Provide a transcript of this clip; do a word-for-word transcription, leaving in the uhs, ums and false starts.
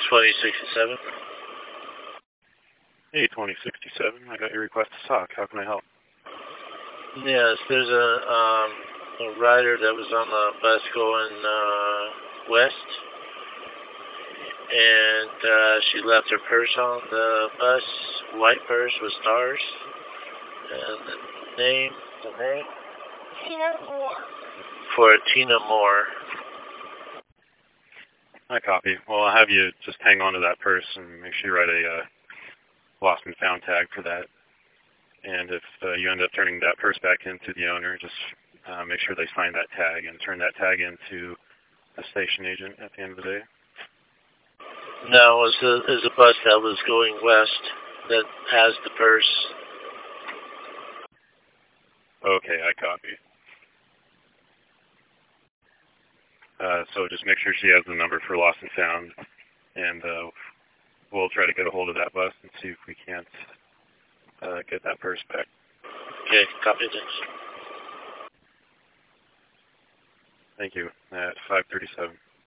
twenty sixty-seven. Hey, twenty sixty-seven. I got your request to talk. How can I help? Yes, there's a, um, a rider that was on the bus going uh, west, and uh, she left her purse on the bus, white purse with stars, and the name, the name? Tina Moore. For Tina Moore. I copy. Well, I'll have you just hang on to that purse and make sure you write a uh, lost and found tag for that. And if uh, you end up turning that purse back into the owner, just uh, make sure they sign that tag and turn that tag into a station agent at the end of the day. No, it was a, it was a bus that was going west that has the purse. Okay, I copy. Uh, so just make sure she has the number for lost and found, and uh, we'll try to get a hold of that bus and see if we can't uh, get that purse back. Okay, copy this. Thank you. At five thirty-seven.